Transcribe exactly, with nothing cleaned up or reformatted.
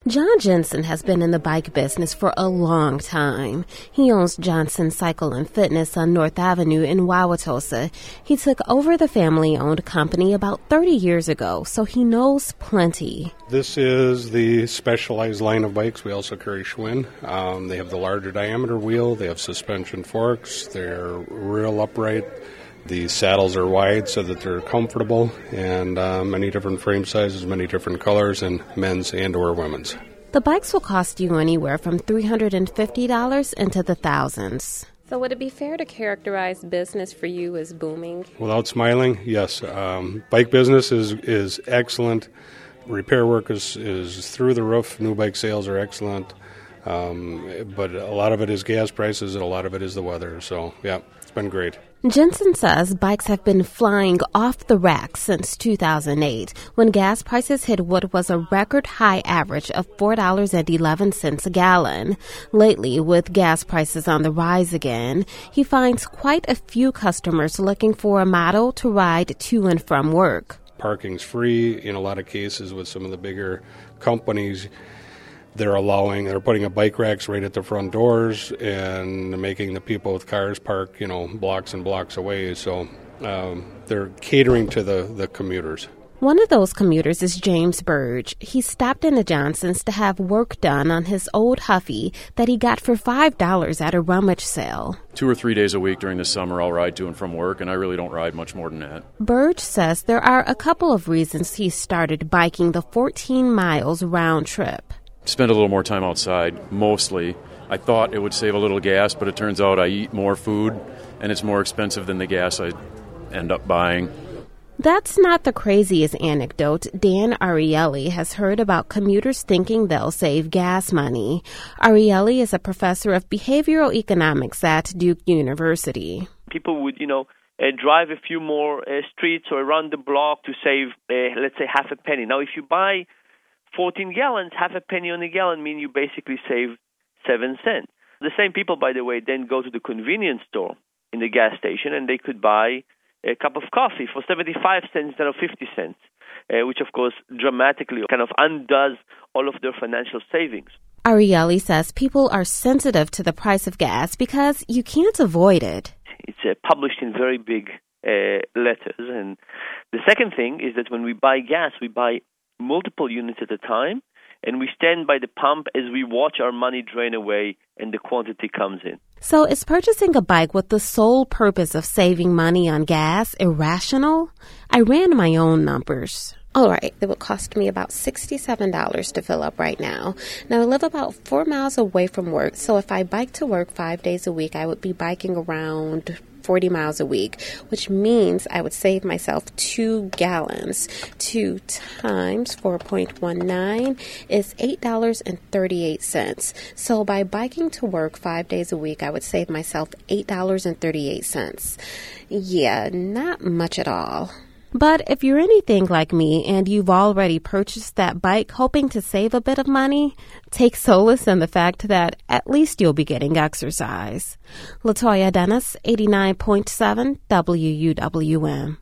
John Jensen has been in the bike business for a long time. He owns Johnson Cycle and Fitness on North Avenue in Wauwatosa. He took over the family-owned company about thirty years ago, so he knows plenty. This is the specialized line of bikes. We also carry Schwinn. Um, they have the larger diameter wheel. They have suspension forks. They're real upright. The saddles are wide so that they're comfortable, and uh, many different frame sizes, many different colors, and men's and or women's. The bikes will cost you anywhere from three hundred fifty dollars into the thousands. So would it be fair to characterize business for you as booming? Without smiling, yes. Um, bike business is, is excellent. Repair work is, is through the roof. New bike sales are excellent. Um, but a lot of it is gas prices and a lot of it is the weather. So, yeah, it's been great. Jensen says bikes have been flying off the rack since two thousand eight, when gas prices hit what was a record high average of four dollars and eleven cents a gallon. Lately, with gas prices on the rise again, he finds quite a few customers looking for a model to ride to and from work. Parking's free in a lot of cases with some of the bigger companies. They're allowing, they're putting a bike racks right at the front doors and making the people with cars park, you know, blocks and blocks away. So um, they're catering to the, the commuters. One of those commuters is James Burge. He stopped into Johnson's to have work done on his old Huffy that he got for five dollars at a rummage sale. Two or three days a week during the summer I'll ride to and from work, and I really don't ride much more than that. Burge says there are a couple of reasons he started biking the fourteen miles round trip. Spend a little more time outside, mostly. I thought it would save a little gas, but it turns out I eat more food, and it's more expensive than the gas I end up buying. That's not the craziest anecdote Dan Ariely has heard about commuters thinking they'll save gas money. Ariely is a professor of behavioral economics at Duke University. People would, you know, uh, drive a few more uh, streets or around the block to save, uh, let's say, half a penny. Now, if you buy fourteen gallons, half a penny on a gallon mean you basically save seven cents. The same people, by the way, then go to the convenience store in the gas station and they could buy a cup of coffee for seventy-five cents instead of fifty cents, uh, which of course dramatically kind of undoes all of their financial savings. Ariely says people are sensitive to the price of gas because you can't avoid it. It's uh, published in very big uh, letters. And the second thing is that when we buy gas, we buy multiple units at a time, and we stand by the pump as we watch our money drain away and the quantity comes in. So is purchasing a bike with the sole purpose of saving money on gas irrational? I ran my own numbers. All right, it would cost me about sixty-seven dollars to fill up right now. Now, I live about four miles away from work, so if I bike to work five days a week, I would be biking around forty miles a week, which means I would save myself two gallons. Two times four point one nine is eight dollars and thirty-eight cents. So by biking to work five days a week, I would save myself eight dollars and thirty-eight cents. Yeah, not much at all. But if you're anything like me and you've already purchased that bike hoping to save a bit of money, take solace in the fact that at least you'll be getting exercise. Latoya Dennis, eighty-nine point seven W U W M.